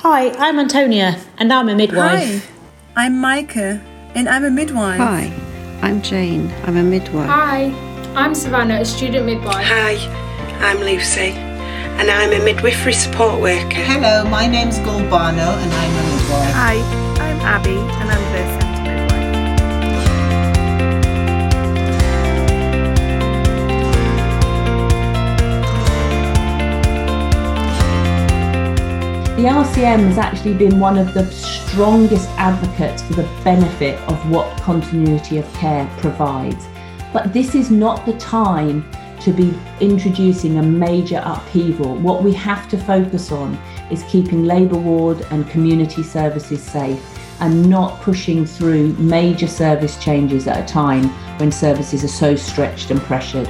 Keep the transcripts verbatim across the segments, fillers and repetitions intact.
Hi, I'm Antonia, and I'm a midwife. Hi, I'm Micah, and I'm a midwife. Hi, I'm Jane, I'm a midwife. Hi, I'm Savannah, a student midwife. Hi, I'm Lucy, and I'm a midwifery support worker. Hello, my name's Gulbano, and I'm a midwife. Hi, I'm Abby, and I'm the centre midwife. The R C M has actually been one of the strongest advocates for the benefit of what continuity of care provides. But this is not the time to be introducing a major upheaval. What we have to focus on is keeping labour ward and community services safe and not pushing through major service changes at a time when services are so stretched and pressured.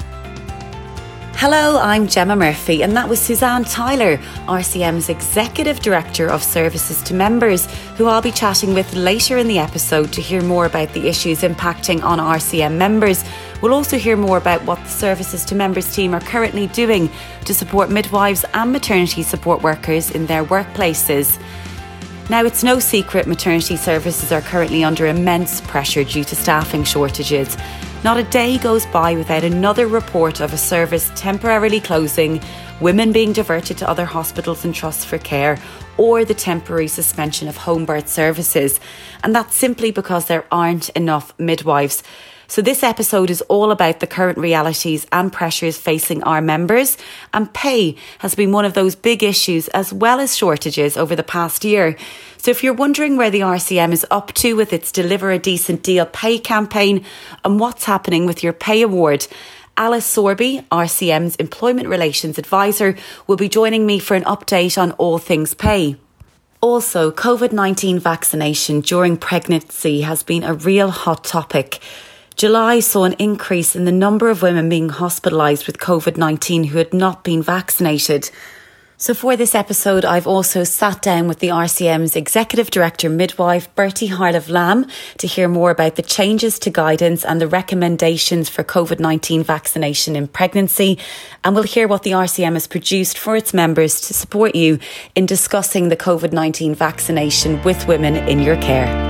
Hello, I'm Gemma Murphy, and that was Suzanne Tyler, R C M's Executive Director of Services to Members, who I'll be chatting with later in the episode to hear more about the issues impacting on R C M members. We'll also hear more about what the Services to Members team are currently doing to support midwives and maternity support workers in their workplaces. Now, it's no secret maternity services are currently under immense pressure due to staffing shortages. Not a day goes by without another report of a service temporarily closing, women being diverted to other hospitals and trusts for care, or the temporary suspension of home birth services. And that's simply because there aren't enough midwives. So this episode is all about the current realities and pressures facing our members, and pay has been one of those big issues as well as shortages over the past year. So if you're wondering where the R C M is up to with its Deliver a Decent Deal pay campaign and what's happening with your pay award, Alice Sorby, R C M's Employment Relations Advisor, will be joining me for an update on all things pay. Also, COVID nineteen vaccination during pregnancy has been a real hot topic. July saw an increase in the number of women being hospitalised with COVID nineteen who had not been vaccinated. So for this episode, I've also sat down with the R C M's Executive Director Midwife, Bertie Harlove-Lamb, to hear more about the changes to guidance and the recommendations for COVID nineteen vaccination in pregnancy. And we'll hear what the R C M has produced for its members to support you in discussing the COVID nineteen vaccination with women in your care.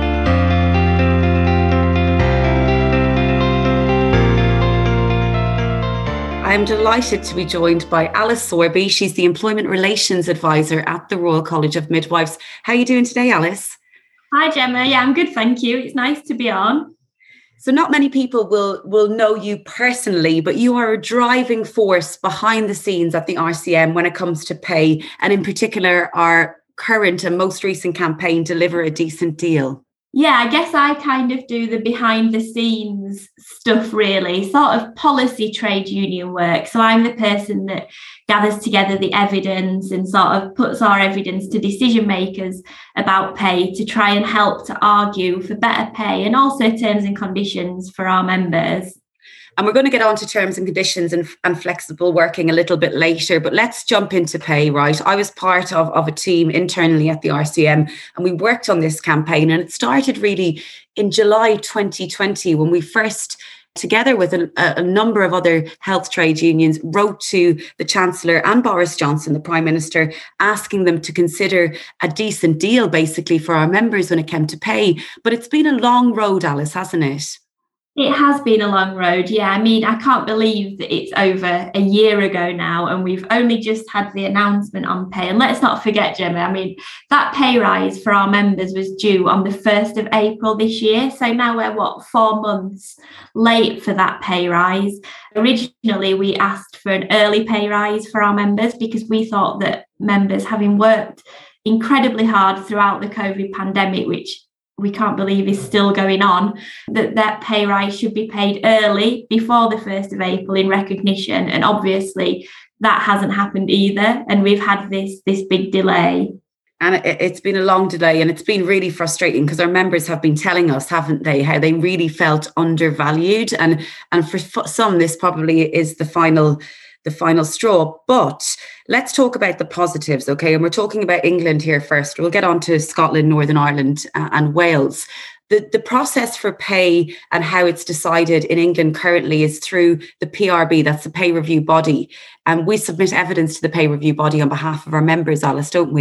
I'm delighted to be joined by Alice Sorby. She's the Employment Relations Advisor at the Royal College of Midwives. How are you doing today, Alice? Hi, Gemma. Yeah, I'm good, thank you. It's nice to be on. So not many people will, will know you personally, but you are a driving force behind the scenes at the R C M when it comes to pay, and in particular our current and most recent campaign, Deliver a Decent Deal. Yeah, I guess I kind of do the behind the scenes stuff, really, sort of policy trade union work. So I'm the person that gathers together the evidence and sort of puts our evidence to decision makers about pay to try and help to argue for better pay and also terms and conditions for our members. And we're going to get on to terms and conditions and, and flexible working a little bit later, but let's jump into pay, right? I was part of, of a team internally at the R C M, and we worked on this campaign, and it started really in July twenty twenty when we first, together with a, a number of other health trade unions, wrote to the Chancellor and Boris Johnson, the Prime Minister, asking them to consider a decent deal basically for our members when it came to pay. But it's been a long road, Alice, hasn't it? It has been a long road, yeah. I mean, I can't believe that it's over a year ago now and we've only just had the announcement on pay. And let's not forget, Gemma, I mean, that pay rise for our members was due on the first of April this year. So now we're, what, four months late for that pay rise. Originally, we asked for an early pay rise for our members because we thought that members, having worked incredibly hard throughout the COVID pandemic, which we can't believe is still going on, that that pay rise should be paid early before the first of April in recognition. And obviously that hasn't happened either. And we've had this, this big delay. And it's been a long delay, and it's been really frustrating because our members have been telling us, haven't they, how they really felt undervalued. And, and for some, this probably is the final the final straw. But let's talk about the positives, okay? And we're talking about England here first. We'll get on to Scotland, Northern Ireland uh, and Wales. The, the process for pay and how it's decided in England currently is through the P R B, that's the pay review body. And we submit evidence to the pay review body on behalf of our members, Alice, don't we?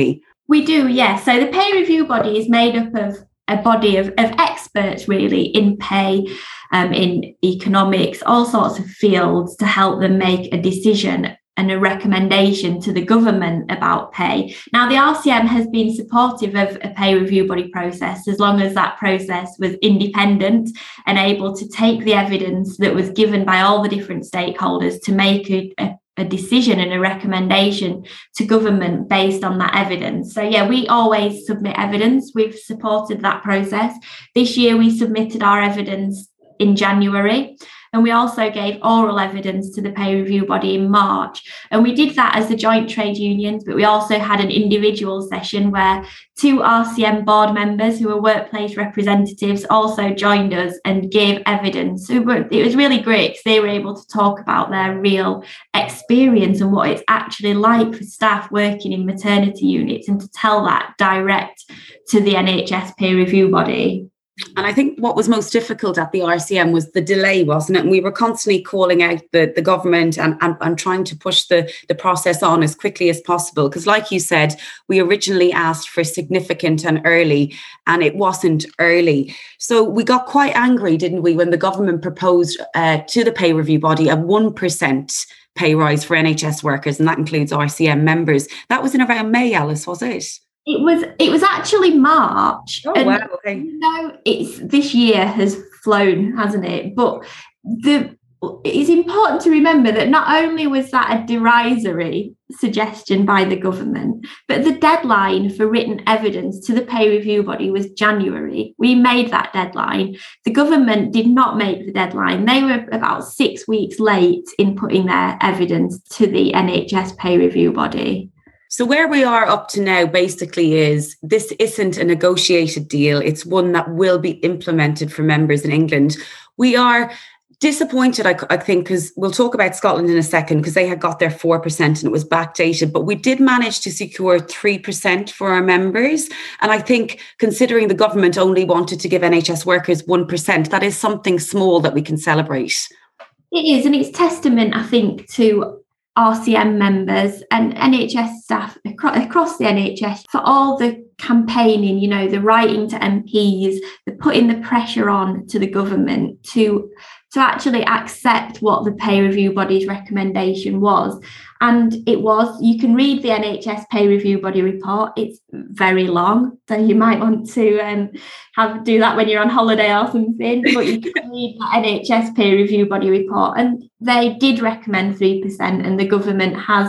We do, yes. So the pay review body is made up of a body of, of experts really in pay, um, in economics, all sorts of fields to help them make a decision and a recommendation to the government about pay. Now, the R C M has been supportive of a pay review body process as long as that process was independent and able to take the evidence that was given by all the different stakeholders to make a, a, a decision and a recommendation to government based on that evidence. So, yeah, we always submit evidence. We've supported that process. This year, we submitted our evidence in January. And we also gave oral evidence to the pay review body in March. And we did that as the joint trade unions, but we also had an individual session where two R C M board members who were workplace representatives also joined us and gave evidence. So it was really great because they were able to talk about their real experience and what it's actually like for staff working in maternity units and to tell that direct to the N H S pay review body. And I think what was most difficult at the R C M was the delay, wasn't it? And we were constantly calling out the, the government and, and, and trying to push the, the process on as quickly as possible. Because like you said, we originally asked for significant and early, and it wasn't early. So we got quite angry, didn't we, when the government proposed uh, to the pay review body a one percent pay rise for N H S workers, and that includes R C M members. That was in around May, Alice, was it? It was it was actually March. Oh, and, wow, okay. You know, it's this year has flown, hasn't it? But the it's important to remember that not only was that a derisory suggestion by the government, but the deadline for written evidence to the pay review body was January. We made that deadline. The government did not make the deadline. They were about six weeks late in putting their evidence to the N H S pay review body. So where we are up to now basically is this isn't a negotiated deal. It's one that will be implemented for members in England. We are disappointed, I, I think, because we'll talk about Scotland in a second, because they had got their four percent and it was backdated. But we did manage to secure three percent for our members. And I think considering the government only wanted to give N H S workers one percent, that is something small that we can celebrate. It is. And it's testament, I think, to R C M members and N H S staff across, across the N H S for all the campaigning, you know, the writing to M Ps, the putting the pressure on to the government to, to actually accept what the pay review body's recommendation was. And it was, you can read the N H S pay review body report. It's very long, so you might want to um, have do that when you're on holiday or something, but you can read the N H S pay review body report. And they did recommend three percent, and the government has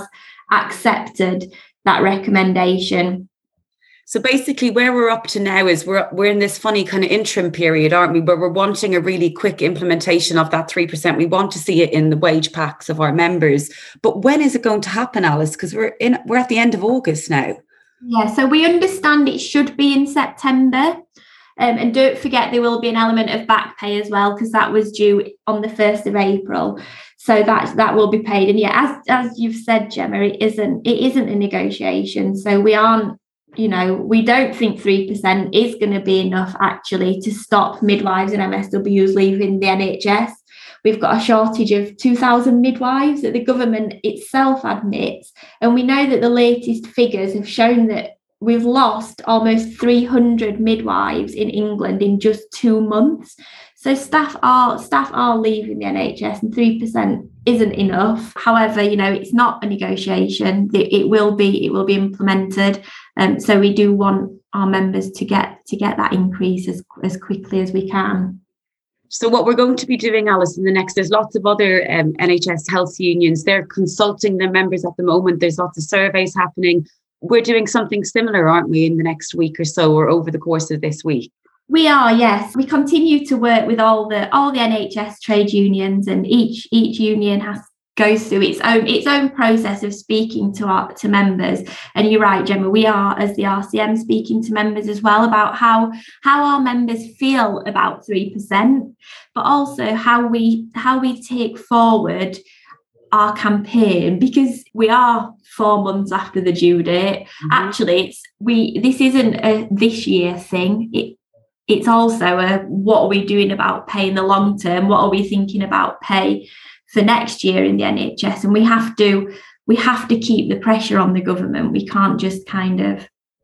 accepted that recommendation. So basically where we're up to now is we're we're in this funny kind of interim period, aren't we, where we're wanting a really quick implementation of that three percent. We want to see it in the wage packs of our members. But when is it going to happen, Alice? Because we're in we're at the end of August now. Yeah, so we understand it should be in September. Um, and don't forget there will be an element of back pay as well, because that was due on the first of April. So that that will be paid. And yeah, as as you've said, Gemma, it isn't it isn't a negotiation. So we aren't You know, we don't think three percent is going to be enough actually to stop midwives and M S Ws leaving the N H S. We've got a shortage of two thousand midwives that the government itself admits. And we know that the latest figures have shown that we've lost almost three hundred midwives in England in just two months. So staff are staff are leaving the N H S, and three percent isn't enough. However, you know, it's not a negotiation. It, it will be it will be implemented. Um, so we do want our members to get to get that increase as, as quickly as we can. So what we're going to be doing, Alice, in the next, there's lots of other um, N H S health unions. They're consulting their members at the moment. There's lots of surveys happening. We're doing something similar, aren't we, in the next week or so, or over the course of this week? We are, yes. We continue to work with all the all the N H S trade unions, and each each union has goes through its own its own process of speaking to our to members. And you're right, Gemma, we are, as the R C M, speaking to members as well about how how our members feel about three percent, but also how we how we take forward our campaign, because we are four months after the due date. Mm-hmm. Actually, it's we this isn't a this year thing. It it's also a what are we doing about pay in the long term? What are we thinking about pay for next year in the N H S? And we have to we have to keep the pressure on the government. We can't just kind of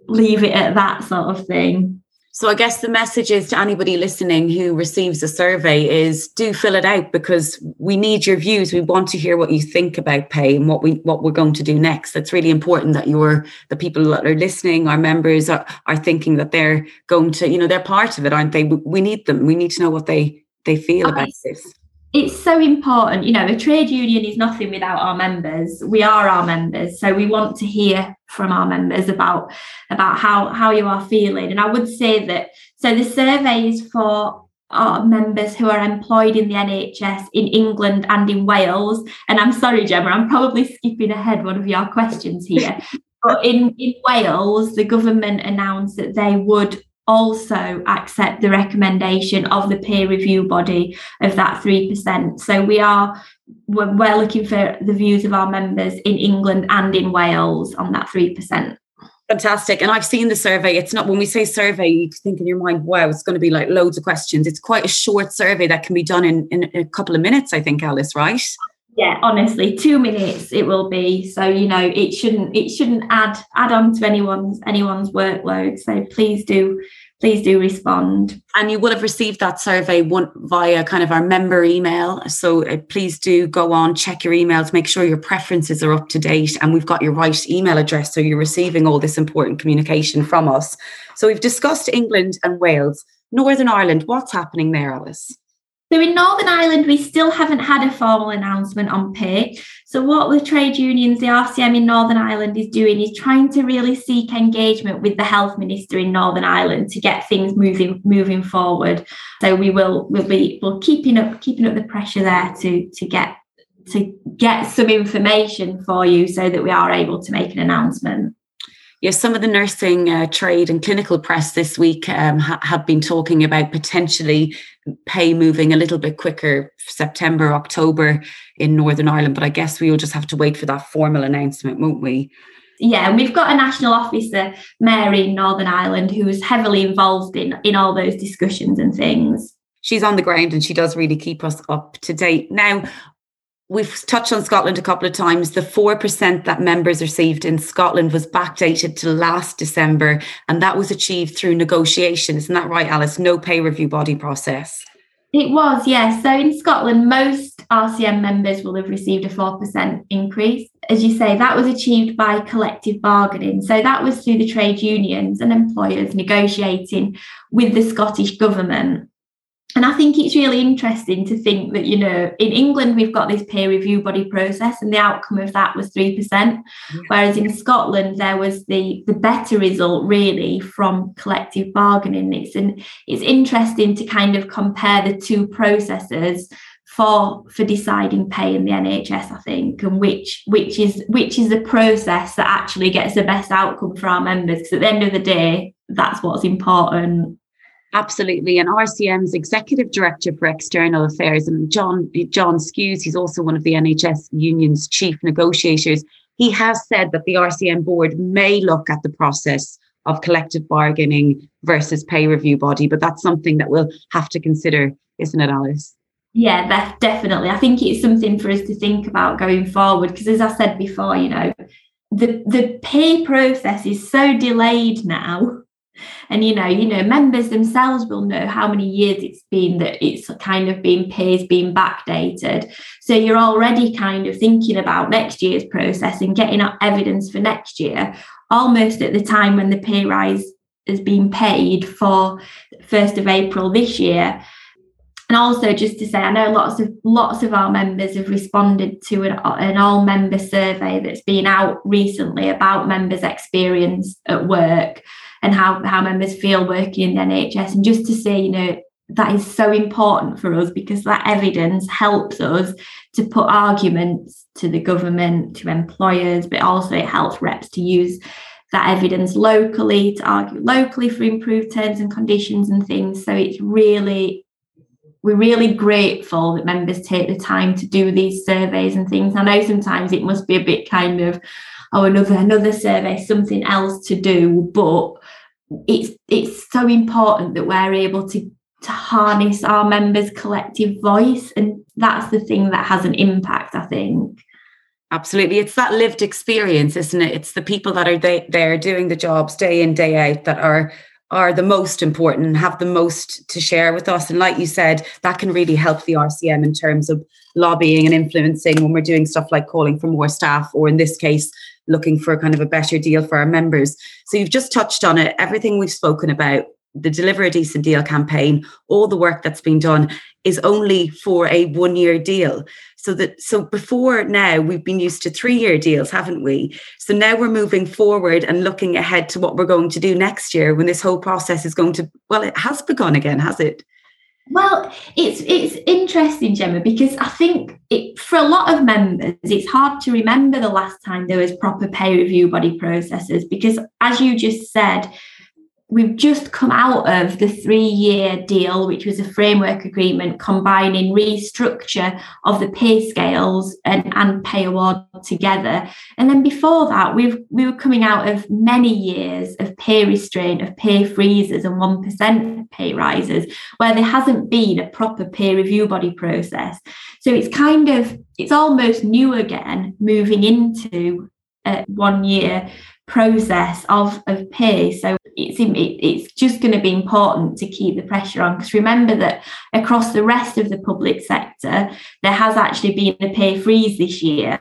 leave it at that sort of thing. So I guess the message is to anybody listening who receives a survey is do fill it out, because we need your views. We want to hear what you think about pay and what we what we're going to do next. It's really important that you're the people that are listening, our members are, are thinking that they're going to, you know, they're part of it, aren't they? We need them. We need to know what they, they feel about this. It's so important. You know, a trade union is nothing without our members. We are our members. So we want to hear from our members about, about how, how you are feeling. And I would say that, so the survey is for our members who are employed in the N H S in England and in Wales. And I'm sorry, Gemma, I'm probably skipping ahead one of your questions here. But in, in Wales, the government announced that they would also accept the recommendation of the peer review body of that three percent. So we are we're, we're looking for the views of our members in England and in Wales on that three percent. Fantastic. And I've seen the survey. It's not, when we say survey, you think in your mind, wow, it's going to be like loads of questions. It's quite a short survey that can be done in, in a couple of minutes, I think, Alice, right? Yeah, honestly, two minutes it will be. So, you know, it shouldn't it shouldn't add add on to anyone's anyone's workload. So please do please do respond. And you will have received that survey one, via kind of our member email. So uh, please do go on, check your emails, make sure your preferences are up to date, and we've got your right email address, so you're receiving all this important communication from us. So we've discussed England and Wales. Northern Ireland, what's happening there, Alice? So in Northern Ireland, we still haven't had a formal announcement on pay. So what the trade unions, the R C M in Northern Ireland is doing is trying to really seek engagement with the health minister in Northern Ireland to get things moving moving forward. So we will we'll be we'll keeping up keeping up the pressure there to to get to get some information for you so that we are able to make an announcement. Yes, some of the nursing uh, trade and clinical press this week um, ha- have been talking about potentially pay moving a little bit quicker, September, October in Northern Ireland. But I guess we will just have to wait for that formal announcement, won't we? Yeah, and we've got a national officer, Mary, in Northern Ireland, who is heavily involved in, in all those discussions and things. She's on the ground and she does really keep us up to date. Now, we've touched on Scotland a couple of times. The four percent that members received in Scotland was backdated to last December, and that was achieved through negotiation. Isn't that right, Alice? No pay review body process. It was, yes. So in Scotland, most R C M members will have received a four percent increase. As you say, that was achieved by collective bargaining. So that was through the trade unions and employers negotiating with the Scottish government. And I think it's really interesting to think that, you know, in England, we've got this peer review body process and the outcome of that was three percent. Yeah. Whereas in Scotland, there was the, the better result really from collective bargaining. It's, an, it's interesting to kind of compare the two processes for for deciding pay in the N H S, I think, and which which is which is the process that actually gets the best outcome for our members. Because at the end of the day, that's what's important. Absolutely. And R C M's Executive Director for External Affairs, and John John Skews, he's also one of the N H S union's chief negotiators. He has said that the R C M board may look at the process of collective bargaining versus pay review body, but that's something that we'll have to consider, isn't it, Alice? Yeah, that definitely. I think it's something for us to think about going forward, because as I said before, you know, the the pay process is so delayed now. And, you know, you know, members themselves will know how many years it's been that it's kind of been paid, being backdated. So you're already kind of thinking about next year's process and getting up evidence for next year, almost at the time when the pay rise has been paid for first of April this year. And also just to say, I know lots of lots of our members have responded to an, an all-member survey that's been out recently about members' experience at work and how, how members feel working in the N H S. And just to say, you know, that is so important for us, because that evidence helps us to put arguments to the government, to employers, but also it helps reps to use that evidence locally, to argue locally for improved terms and conditions and things. So it's really... We're really grateful that members take the time to do these surveys and things. I know sometimes it must be a bit kind of, oh, another another survey, something else to do, but it's it's so important that we're able to, to harness our members' collective voice, and that's the thing that has an impact, I think. Absolutely. It's that lived experience, isn't it? It's the people that are they, there doing the jobs day in, day out that are are the most important and have the most to share with us. And like you said, that can really help the R C M in terms of lobbying and influencing when we're doing stuff like calling for more staff, or in this case, looking for kind of a better deal for our members. So you've just touched on it. Everything we've spoken about, the Deliver a Decent Deal campaign, all the work that's been done is only for a one-year deal. So that so before now, we've been used to three-year deals, haven't we? So now we're moving forward and looking ahead to what we're going to do next year when this whole process is going to, well, it has begun again, has it? Well, it's it's interesting, Gemma, because I think it, for a lot of members, it's hard to remember the last time there was proper pay review body processes, because as you just said, we've just come out of the three-year deal, which was a framework agreement combining restructure of the pay scales and, and pay award together. And then before that, we've, we were coming out of many years of pay restraint, of pay freezes and one percent pay rises, where there hasn't been a proper pay review body process. So it's kind of, it's almost new again, moving into a one-year process of, of pay. So it's it's just going to be important to keep the pressure on, because remember that across the rest of the public sector, there has actually been a pay freeze this year.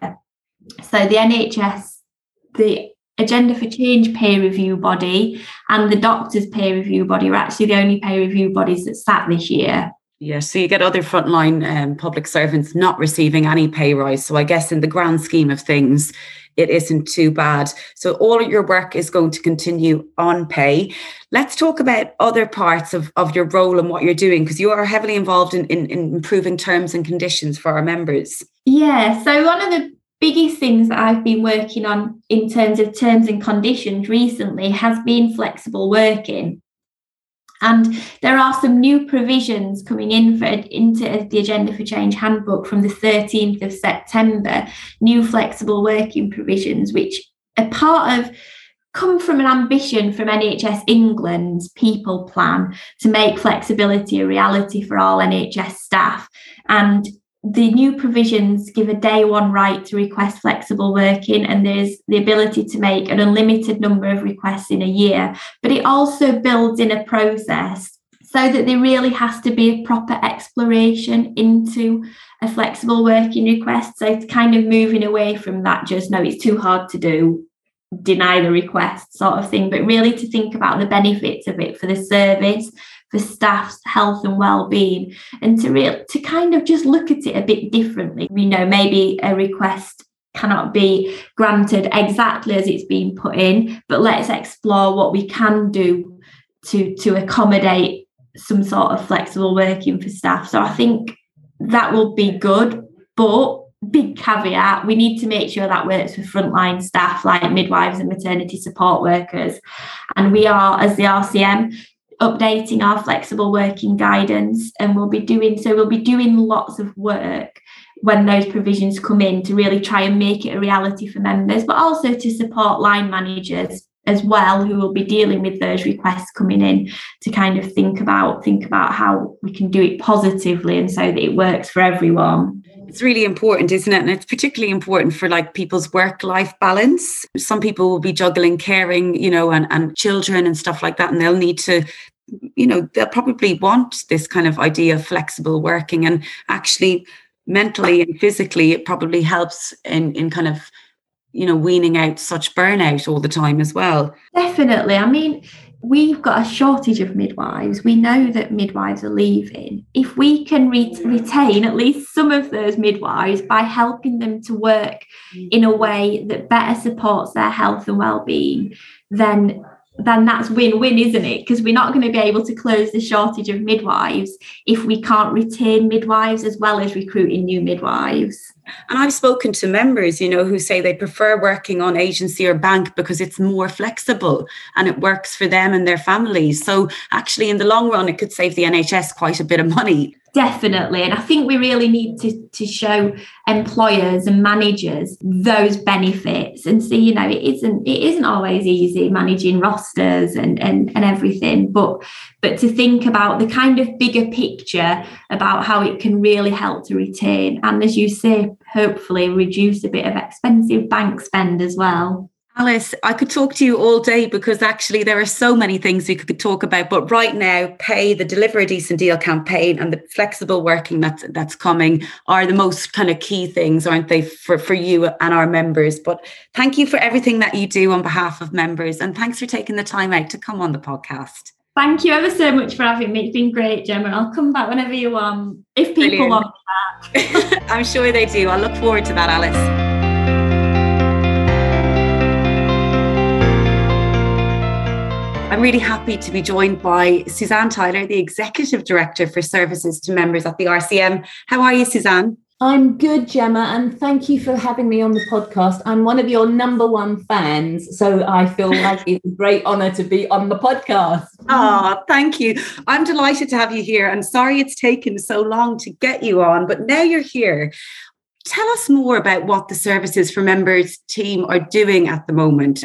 So the N H S, the Agenda for Change pay review body and the doctors pay review body are actually the only pay review bodies that sat this year. Yeah, so you get other frontline um, public servants not receiving any pay rise. So I guess in the grand scheme of things, it isn't too bad. So all of your work is going to continue on pay. Let's talk about other parts of, of your role and what you're doing, because you are heavily involved in, in, in improving terms and conditions for our members. Yeah, so one of the biggest things that I've been working on in terms of terms and conditions recently has been flexible working. And there are some new provisions coming in for into the Agenda for Change handbook from the thirteenth of September, new flexible working provisions, which are part of, come from an ambition from N H S England's people plan to make flexibility a reality for all N H S staff. And the new provisions give a day one right to request flexible working, and there's the ability to make an unlimited number of requests in a year. But it also builds in a process so that there really has to be a proper exploration into a flexible working request. So it's kind of moving away from that just, no, it's too hard to do, deny the request sort of thing, but really to think about the benefits of it for the service, for staff's health and well-being, and to real to kind of just look at it a bit differently. You know, maybe a request cannot be granted exactly as it's been put in, but let's explore what we can do to, to accommodate some sort of flexible working for staff. So I think that will be good, but big caveat, we need to make sure that works for frontline staff like midwives and maternity support workers. And we are, as the R C M, updating our flexible working guidance, and we'll be doing so we'll be doing lots of work when those provisions come in to really try and make it a reality for members, but also to support line managers as well, who will be dealing with those requests coming in, to kind of think about think about how we can do it positively and so that it works for everyone. It's really important, isn't it? And it's particularly important for like people's work-life balance. Some people will be juggling caring, you know, and, and children and stuff like that. And they'll need to, you know, they'll probably want this kind of idea of flexible working, and actually mentally and physically, it probably helps in, in kind of, you know, weaning out such burnout all the time as well. Definitely. I mean, we've got a shortage of midwives. We know that midwives are leaving. If we can re- retain at least some of those midwives by helping them to work in a way that better supports their health and well-being, then then that's win-win, isn't it? Because we're not going to be able to close the shortage of midwives if we can't retain midwives as well as recruiting new midwives. And I've spoken to members, you know, who say they prefer working on agency or bank because it's more flexible and it works for them and their families. So actually, in the long run, it could save the N H S quite a bit of money. Definitely. And I think we really need to, to show employers and managers those benefits and see, you know, it isn't it isn't always easy managing rosters and, and, and everything, but but to think about the kind of bigger picture about how it can really help to retain. And as you say, hopefully reduce a bit of expensive bank spend as well. Alice, I could talk to you all day because actually there are so many things we could talk about. But right now, pay, the Deliver a Decent Deal campaign and the flexible working that's, that's coming are the most kind of key things, aren't they, for, for you and our members. But thank you for everything that you do on behalf of members. And thanks for taking the time out to come on the podcast. Thank you ever so much for having me. It's been great, Gemma. I'll come back whenever you want, if people Brilliant. want me back. I'm sure they do. I look forward to that, Alice. I'm really happy to be joined by Suzanne Tyler, the Executive Director for Services to Members at the R C M. How are you, Suzanne? I'm good, Gemma, and thank you for having me on the podcast. I'm one of your number one fans, so I feel like it's a great honour to be on the podcast. Oh, thank you. I'm delighted to have you here. I'm sorry it's taken so long to get you on, but now you're here. Tell us more about what the Services for Members team are doing at the moment.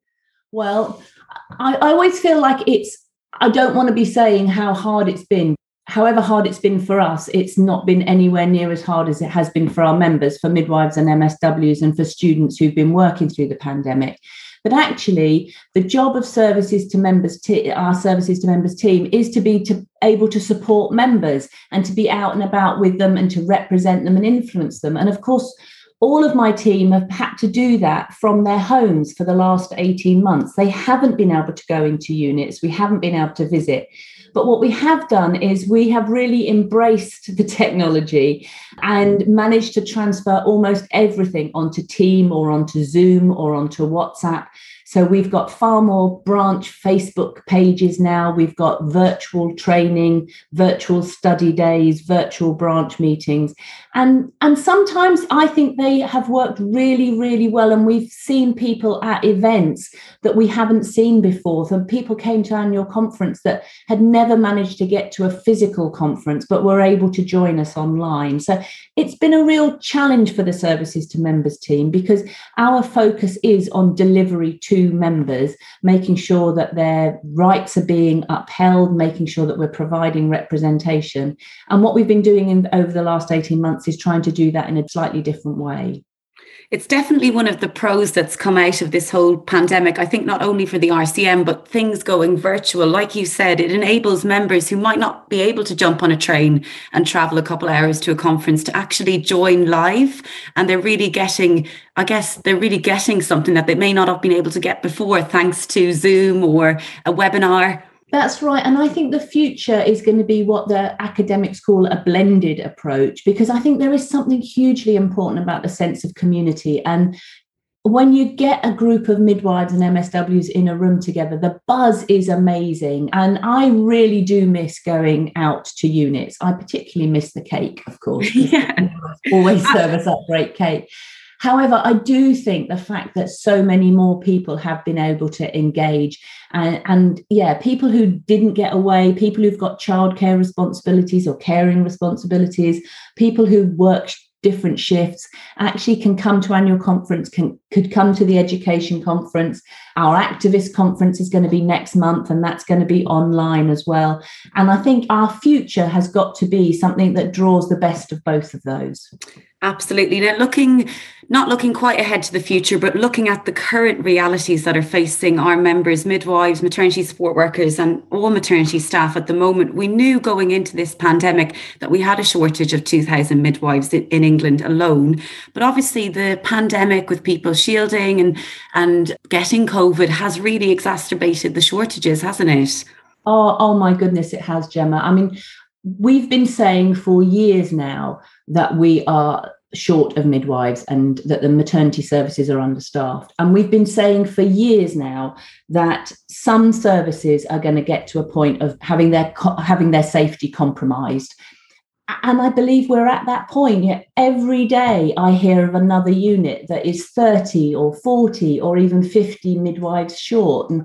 Well, I, I always feel like it's, I don't want to be saying how hard it's been. However hard it's been for us, it's not been anywhere near as hard as it has been for our members, for midwives and M S Ws and for students who've been working through the pandemic. But actually, the job of Services to Members, te- our Services to Members team is to be to, able to support members and to be out and about with them and to represent them and influence them. And of course, all of my team have had to do that from their homes for the last eighteen months. They haven't been able to go into units. We haven't been able to visit. But what we have done is we have really embraced the technology and managed to transfer almost everything onto Team or onto Zoom or onto WhatsApp. So we've got far more branch Facebook pages now. We've got virtual training, virtual study days, virtual branch meetings. And, and sometimes I think they have worked really, really well. And we've seen people at events that we haven't seen before. So people came to annual conference that had never managed to get to a physical conference, but were able to join us online. So it's been a real challenge for the Services to Members team because our focus is on delivery to members, making sure that their rights are being upheld, making sure that we're providing representation. And what we've been doing in, over the last eighteen months is trying to do that in a slightly different way. It's definitely one of the pros that's come out of this whole pandemic. I think not only for the R C M, but things going virtual. Like you said, it enables members who might not be able to jump on a train and travel a couple of hours to a conference to actually join live. And they're really getting, I guess, they're really getting something that they may not have been able to get before, thanks to Zoom or a webinar. That's right. And I think the future is going to be what the academics call a blended approach, because I think there is something hugely important about the sense of community. And when you get a group of midwives and M S Ws in a room together, the buzz is amazing. And I really do miss going out to units. I particularly miss the cake, of course. Yeah. Always serve us up great cake. However, I do think the fact that so many more people have been able to engage and, and yeah, people who didn't get away, people who've got childcare responsibilities or caring responsibilities, people who work different shifts actually can come to annual conference, can could come to the education conference. Our activist conference is going to be next month, and that's going to be online as well. And I think our future has got to be something that draws the best of both of those. Absolutely. Now, looking, not looking quite ahead to the future, but looking at the current realities that are facing our members, midwives, maternity support workers, and all maternity staff at the moment, we knew going into this pandemic that we had a shortage of two thousand midwives in, in England alone. But obviously the pandemic with people shielding and, and getting COVID has really exacerbated the shortages, hasn't it? Oh, oh my goodness, it has, Gemma. I mean, we've been saying for years now that we are short of midwives and that the maternity services are understaffed. And we've been saying for years now that some services are going to get to a point of having their having their safety compromised. And I believe we're at that point. Yet every day I hear of another unit that is thirty or forty or even fifty midwives short. And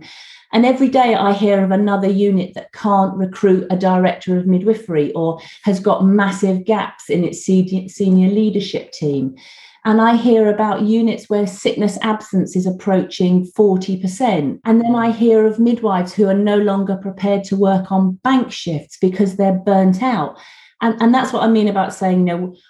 And every day I hear of another unit that can't recruit a director of midwifery or has got massive gaps in its senior leadership team. And I hear about units where sickness absence is approaching forty percent. And then I hear of midwives who are no longer prepared to work on bank shifts because they're burnt out. And, and that's what I mean about saying, you know,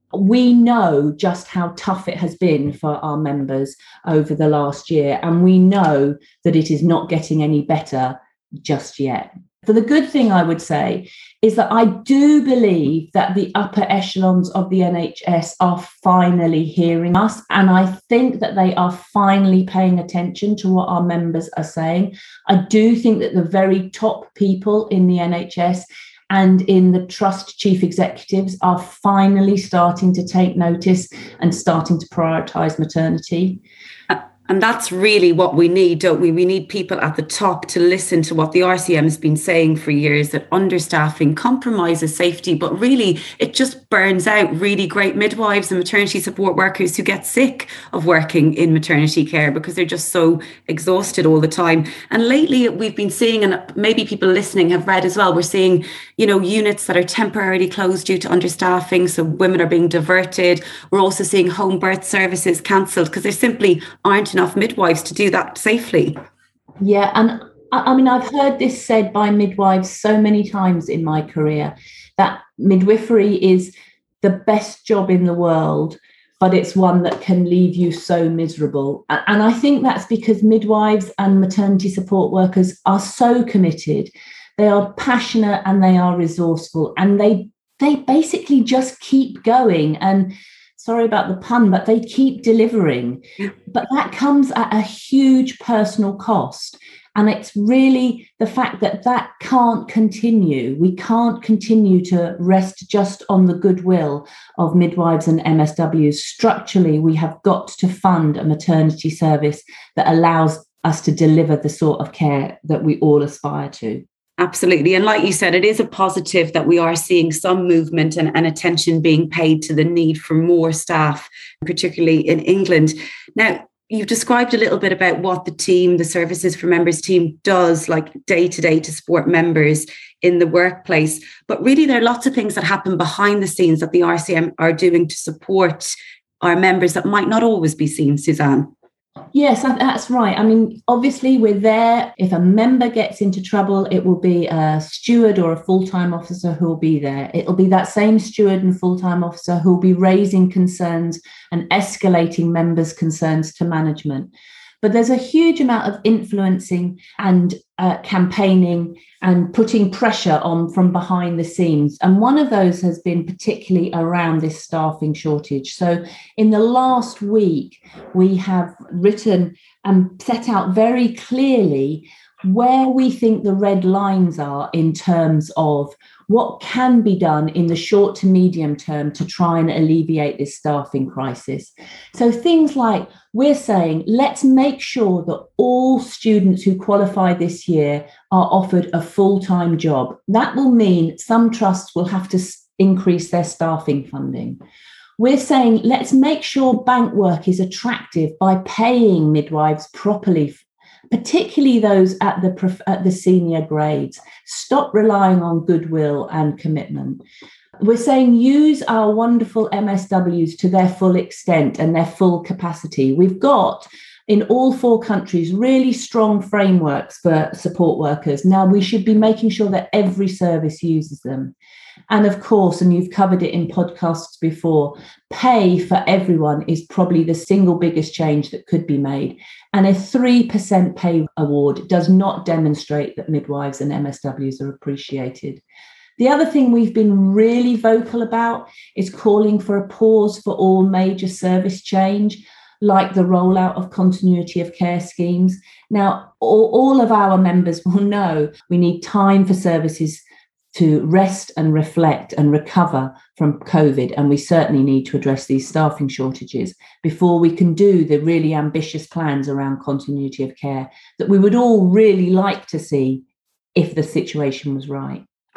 we know just how tough it has been for our members over the last year. And we know that it is not getting any better just yet. So the good thing I would say is that I do believe that the upper echelons of the N H S are finally hearing us. And I think that they are finally paying attention to what our members are saying. I do think that the very top people in the N H S and in the trust chief executives are finally starting to take notice and starting to prioritise maternity. And that's really what we need, don't we? We need people at the top to listen to what the R C M has been saying for years, that understaffing compromises safety, but really it just burns out really great midwives and maternity support workers who get sick of working in maternity care because they're just so exhausted all the time. And lately we've been seeing, and maybe people listening have read as well, we're seeing, you know, units that are temporarily closed due to understaffing. So women are being diverted. We're also seeing home birth services cancelled because there simply aren't enough midwives to do that safely. Yeah, and I mean, I've heard this said by midwives so many times in my career, that midwifery is the best job in the world, but it's one that can leave you so miserable. And I think that's because midwives and maternity support workers are so committed. They are passionate and they are resourceful, and they they basically just keep going. And sorry about the pun, but they keep delivering. But that comes at a huge personal cost. And it's really the fact that that can't continue. We can't continue to rest just on the goodwill of midwives and M S Ws. Structurally, we have got to fund a maternity service that allows us to deliver the sort of care that we all aspire to. Absolutely. And like you said, it is a positive that we are seeing some movement and, and attention being paid to the need for more staff, particularly in England. Now, you've described a little bit about what the team, the Services for Members team does like day to day to support members in the workplace. But really, there are lots of things that happen behind the scenes that the R C M are doing to support our members that might not always be seen, Suzanne. Yes, that's right. I mean, obviously, we're there. If a member gets into trouble, it will be a steward or a full-time officer who will be there. It'll be that same steward and full-time officer who will be raising concerns and escalating members' concerns to management. But there's a huge amount of influencing and uh, campaigning and putting pressure on from behind the scenes. And one of those has been particularly around this staffing shortage. So in the last week, we have written and set out very clearly where we think the red lines are in terms of what can be done in the short to medium term to try and alleviate this staffing crisis. So things like, we're saying, let's make sure that all students who qualify this year are offered a full-time job. That will mean some trusts will have to increase their staffing funding. We're saying, let's make sure bank work is attractive by paying midwives properly, particularly those at the at the senior grades. Stop relying on goodwill and commitment. We're saying use our wonderful M S Ws to their full extent and their full capacity. We've got in all four countries really strong frameworks for support workers. Now we should be making sure that every service uses them. And of course, and you've covered it in podcasts before, pay for everyone is probably the single biggest change that could be made. And a three percent pay award does not demonstrate that midwives and M S Ws are appreciated. The other thing we've been really vocal about is calling for a pause for all major service change, like the rollout of continuity of care schemes. Now, all, all of our members will know we need time for services to rest and reflect and recover from COVID. And we certainly need to address these staffing shortages before we can do the really ambitious plans around continuity of care that we would all really like to see if the situation was right.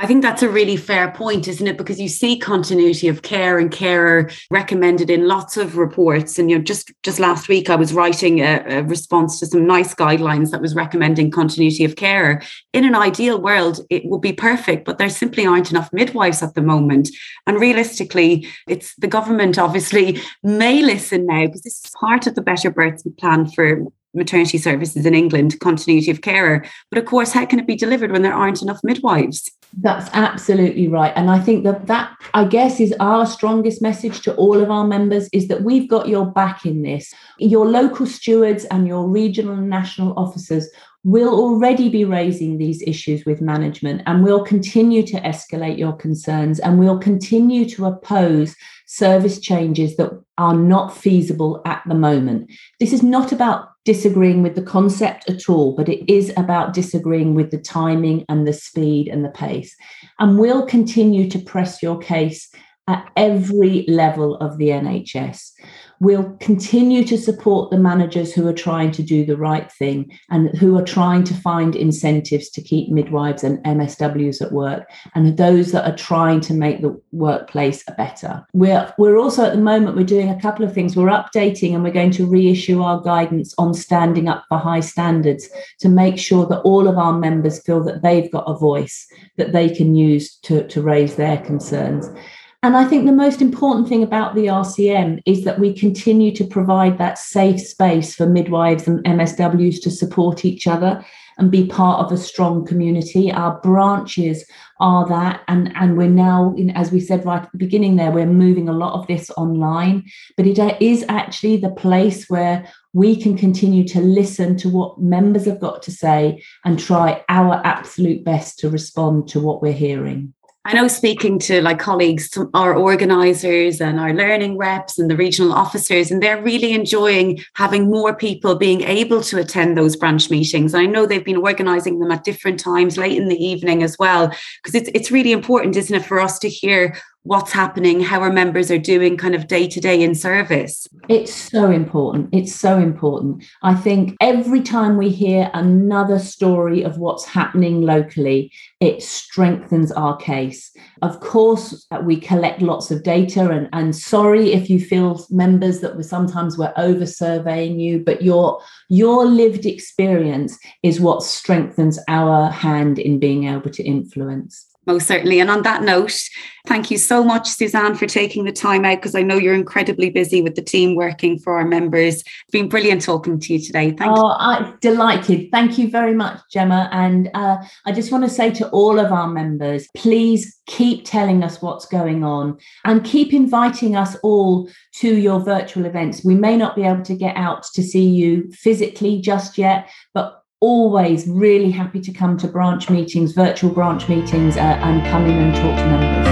I think that's a really fair point, isn't it? Because you see continuity of care and carer recommended in lots of reports. And you know, just, just last week, I was writing a, a response to some NICE guidelines that was recommending continuity of care. In an ideal world, it would be perfect, but there simply aren't enough midwives at the moment. And realistically, it's the government obviously may listen now, because this is part of the Better Births plan for maternity services in England, continuity of carer. But of course, how can it be delivered when there aren't enough midwives? That's absolutely right. And I think that that, I guess, is our strongest message to all of our members, is that we've got your back in this. Your local stewards and your regional and national officers will already be raising these issues with management, and we'll continue to escalate your concerns, and we'll continue to oppose service changes that are not feasible at the moment. This is not about disagreeing with the concept at all, but it is about disagreeing with the timing and the speed and the pace. And we'll continue to press your case at every level of the N H S. We'll continue to support the managers who are trying to do the right thing and who are trying to find incentives to keep midwives and M S Ws at work, and those that are trying to make the workplace better. We're, we're also at the moment, we're doing a couple of things. We're updating and we're going to reissue our guidance on standing up for high standards to make sure that all of our members feel that they've got a voice that they can use to, to raise their concerns. And I think the most important thing about the R C M is that we continue to provide that safe space for midwives and M S Ws to support each other and be part of a strong community. Our branches are that. And, and we're now, as we said right at the beginning there, we're moving a lot of this online. But it is actually the place where we can continue to listen to what members have got to say and try our absolute best to respond to what we're hearing. I know, speaking to like colleagues, our organisers and our learning reps and the regional officers, and they're really enjoying having more people being able to attend those branch meetings. I know they've been organising them at different times, late in the evening as well, because it's it's really important, isn't it, for us to hear what's happening, how our members are doing kind of day to day in service. It's so important. It's so important. I think every time we hear another story of what's happening locally, it strengthens our case. Of course, we collect lots of data, and, and sorry if you feel, members, that we sometimes we're over surveying you, but your, your lived experience is what strengthens our hand in being able to influence. Most certainly. And on that note, thank you so much, Suzanne, for taking the time out, because I know you're incredibly busy with the team working for our members. It's been brilliant talking to you today. Thank oh, you. I'm delighted. Thank you very much, Gemma. And uh, I just want to say to all of our members, please keep telling us what's going on and keep inviting us all to your virtual events. We may not be able to get out to see you physically just yet, but always really happy to come to branch meetings, virtual branch meetings, uh, and come in and talk to members.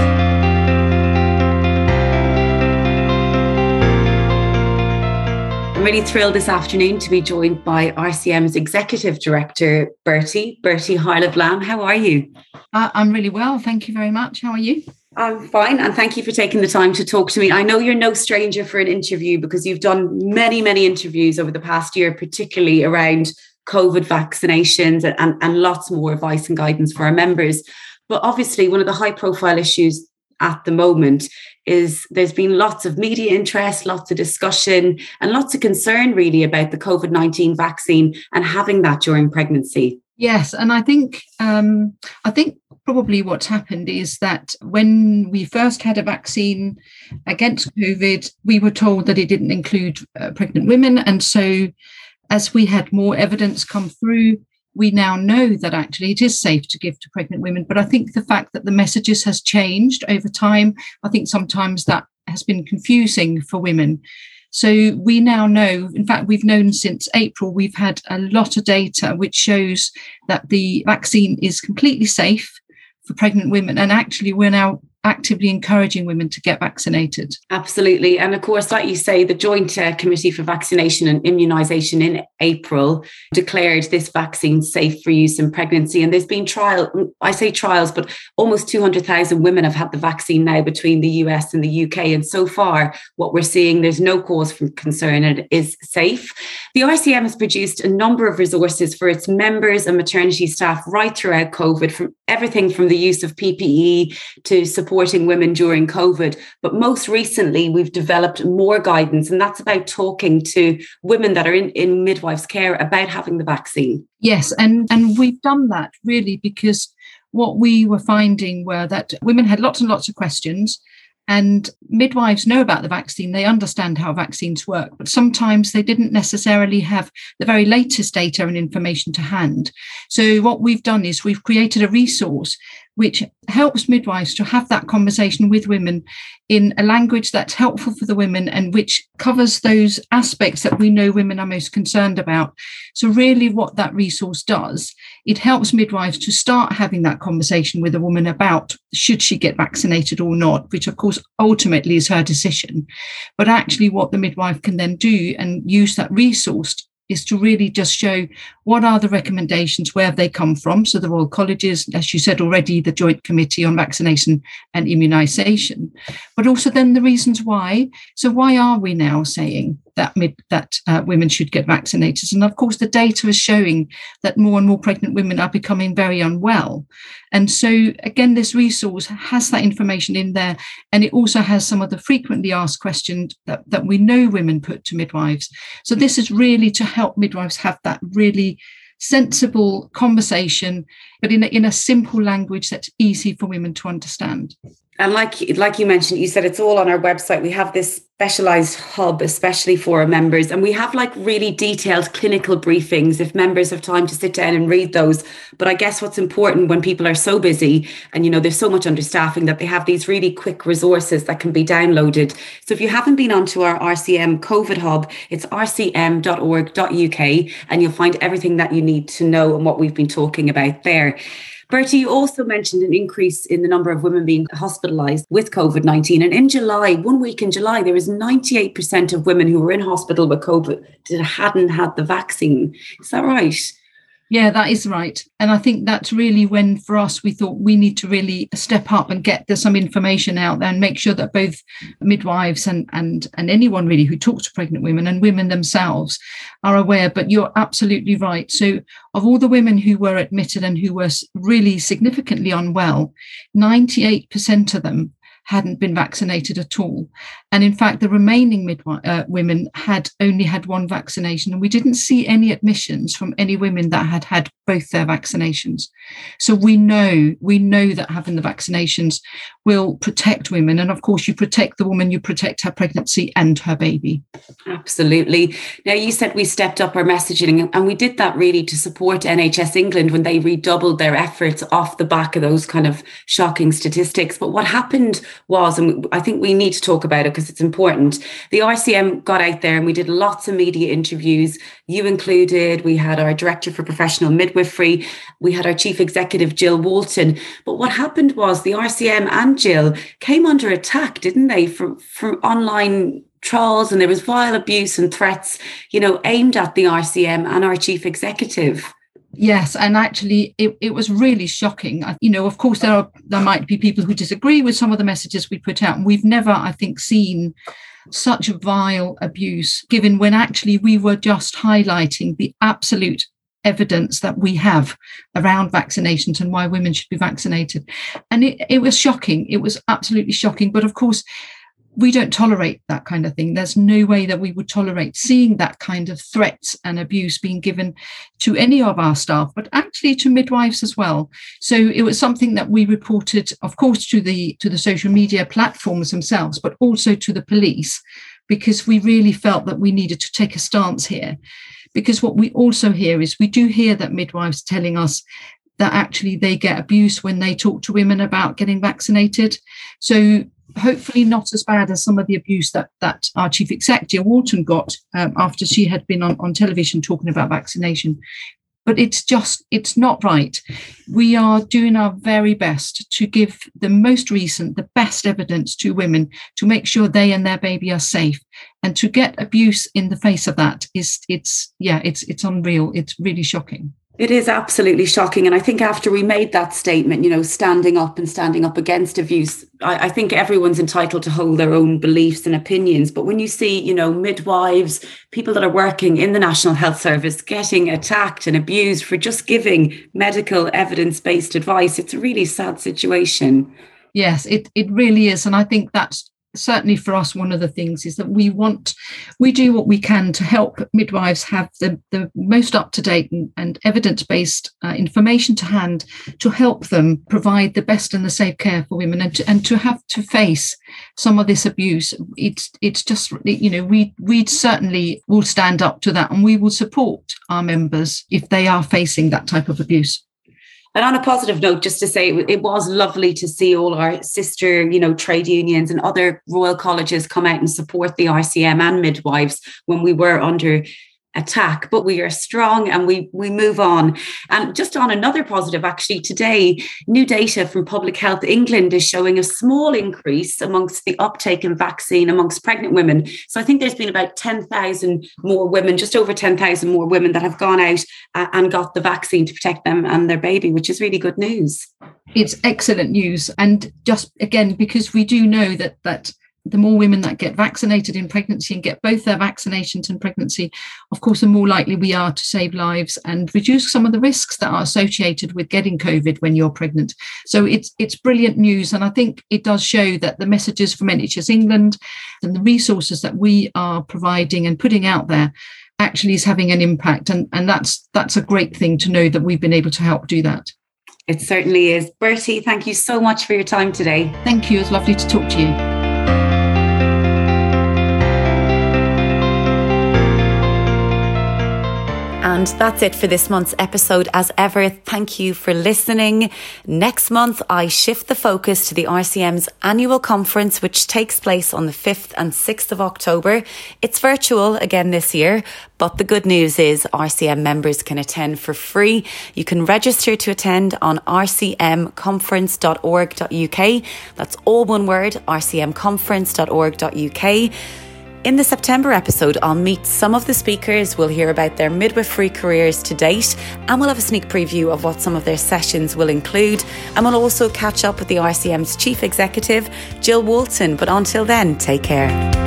I'm really thrilled this afternoon to be joined by R C M's Executive Director, Bertie, Bertie Harleb-Lamb. How are you? Uh, I'm really well. Thank you very much. How are you? I'm fine. And thank you for taking the time to talk to me. I know you're no stranger for an interview, because you've done many, many interviews over the past year, particularly around COVID vaccinations and, and, and lots more advice and guidance for our members. But obviously, one of the high profile issues at the moment is there's been lots of media interest, lots of discussion and lots of concern really about the COVID nineteen vaccine and having that during pregnancy. Yes. And I think um, I think probably what's happened is that when we first had a vaccine against COVID, we were told that it didn't include uh, pregnant women. And so as we had more evidence come through, we now know that actually it is safe to give to pregnant women. But I think the fact that the messages has changed over time, I think sometimes that has been confusing for women. So we now know, in fact, we've known since April, we've had a lot of data which shows that the vaccine is completely safe for pregnant women. And actually, we're now actively encouraging women to get vaccinated. Absolutely. And of course, like you say, the Joint uh, Committee for Vaccination and Immunisation in April declared this vaccine safe for use in pregnancy. And there's been trial, I say trials, but almost two hundred thousand women have had the vaccine now between the U S and the U K. And so far, what we're seeing, there's no cause for concern and it is safe. The R C M has produced a number of resources for its members and maternity staff right throughout COVID, from everything from the use of P P E to supporting women during COVID. But most recently, we've developed more guidance, and that's about talking to women that are in, in midwives' care about having the vaccine. Yes, and, and we've done that really because what we were finding were that women had lots and lots of questions. And midwives know about the vaccine. They understand how vaccines work, but sometimes they didn't necessarily have the very latest data and information to hand. So what we've done is we've created a resource which helps midwives to have that conversation with women in a language that's helpful for the women and which covers those aspects that we know women are most concerned about. So really what that resource does, it helps midwives to start having that conversation with a woman about should she get vaccinated or not, which of course ultimately is her decision. But actually what the midwife can then do and use that resource is to really just show what are the recommendations, where have they come from. So the Royal Colleges, as you said already, the Joint Committee on Vaccination and Immunisation, but also then the reasons why. So why are we now saying that mid, that uh, women should get vaccinated? And of course, the data is showing that more and more pregnant women are becoming very unwell. And so again, this resource has that information in there, and it also has some of the frequently asked questions that, that we know women put to midwives. So this is really to help midwives have that really sensible conversation, but in a, in a simple language that's easy for women to understand. And like, like you mentioned, you said it's all on our website. We have this specialised hub, especially for our members. And we have like really detailed clinical briefings if members have time to sit down and read those. But I guess what's important when people are so busy and, you know, there's so much understaffing that they have these really quick resources that can be downloaded. So if you haven't been onto our R C M COVID hub, it's r c m dot org dot u k and you'll find everything that you need to know and what we've been talking about there. Bertie, you also mentioned an increase in the number of women being hospitalised with COVID nineteen. And in July, one week in July, there was ninety-eight percent of women who were in hospital with COVID that hadn't had the vaccine. Is that right? Yeah, that is right. And I think that's really when, for us, we thought we need to really step up and get some information out there and make sure that both midwives and, and, and anyone really who talks to pregnant women and women themselves are aware. But you're absolutely right. So of all the women who were admitted and who were really significantly unwell, ninety-eight percent of them hadn't been vaccinated at all. And in fact, the remaining midwife, uh, women had only had one vaccination, and we didn't see any admissions from any women that had had both their vaccinations. So we know, we know that having the vaccinations will protect women. And of course, you protect the woman, you protect her pregnancy and her baby. Absolutely. Now, you said we stepped up our messaging, and we did that really to support N H S England when they redoubled their efforts off the back of those kind of shocking statistics. But what happened was, and I think we need to talk about it because it's important, the R C M got out there and we did lots of media interviews, you included. We had our Director for Professional Midwifery, we had our Chief Executive, Jill Walton. But what happened was the R C M and Jill came under attack, didn't they, from, from online trolls, and there was vile abuse and threats, you know, aimed at the R C M and our Chief Executive. Yes, and actually it, it was really shocking. You know, of course, there are there might be people who disagree with some of the messages we put out. And we've never, I think, seen such vile abuse given when actually we were just highlighting the absolute evidence that we have around vaccinations and why women should be vaccinated. And it, it was shocking. It was absolutely shocking. But of course, we don't tolerate that kind of thing. There's no way that we would tolerate seeing that kind of threats and abuse being given to any of our staff, but actually to midwives as well. So it was something that we reported, of course, to the to the social media platforms themselves, but also to the police, because we really felt that we needed to take a stance here. Because what we also hear is we do hear that midwives telling us that actually they get abuse when they talk to women about getting vaccinated. So hopefully not as bad as some of the abuse that that our Chief Executive, Walton, got um, after she had been on, on television talking about vaccination. but it's just, it's not right. We are doing our very best to give the most recent, the best evidence to women to make sure they and their baby are safe. And to get abuse in the face of that is, it's, yeah, it's, it's unreal. It's really shocking. It is absolutely shocking. And I think after we made that statement, you know, standing up and standing up against abuse, I, I think everyone's entitled to hold their own beliefs and opinions. But when you see, you know, midwives, people that are working in the National Health Service getting attacked and abused for just giving medical evidence-based advice, it's a really sad situation. Yes, it, it really is. And I think that's certainly for us, one of the things is that we want, we do what we can to help midwives have the, the most up-to-date and, and evidence-based uh, information to hand to help them provide the best and the safe care for women, and to, and to have to face some of this abuse. It's it's just, you know, we we certainly will stand up to that, and we will support our members if they are facing that type of abuse. And on a positive note, just to say, it was lovely to see all our sister, you know, trade unions and other royal colleges come out and support the R C M and midwives when we were under attack. But we are strong and we we move on. And just on another positive, actually, today, new data from Public Health England is showing a small increase amongst the uptake in vaccine amongst pregnant women. So I think there's been about ten thousand more women, just over ten thousand more women that have gone out and got the vaccine to protect them and their baby, which is really good news. It's excellent news. And just again, because we do know that that the more women that get vaccinated in pregnancy and get both their vaccinations in pregnancy, of course, the more likely we are to save lives and reduce some of the risks that are associated with getting COVID when you're pregnant. So it's it's brilliant news. And I think it does show that the messages from N H S England and the resources that we are providing and putting out there actually is having an impact. And, and that's that's a great thing to know that we've been able to help do that. It certainly is. Bertie, thank you so much for your time today. Thank you. It's lovely to talk to you. And that's it for this month's episode. As ever, thank you for listening. Next month, I shift the focus to the R C M's annual conference, which takes place on the fifth and sixth of October. It's virtual again this year, but the good news is R C M members can attend for free. You can register to attend on r c m conference dot org dot u k. That's all one word, r c m conference dot org dot u k. In the September episode, I'll meet some of the speakers. We'll hear about their midwifery careers to date, and we'll have a sneak preview of what some of their sessions will include. And we'll also catch up with the R C M's Chief Executive, Jill Walton. But until then, take care.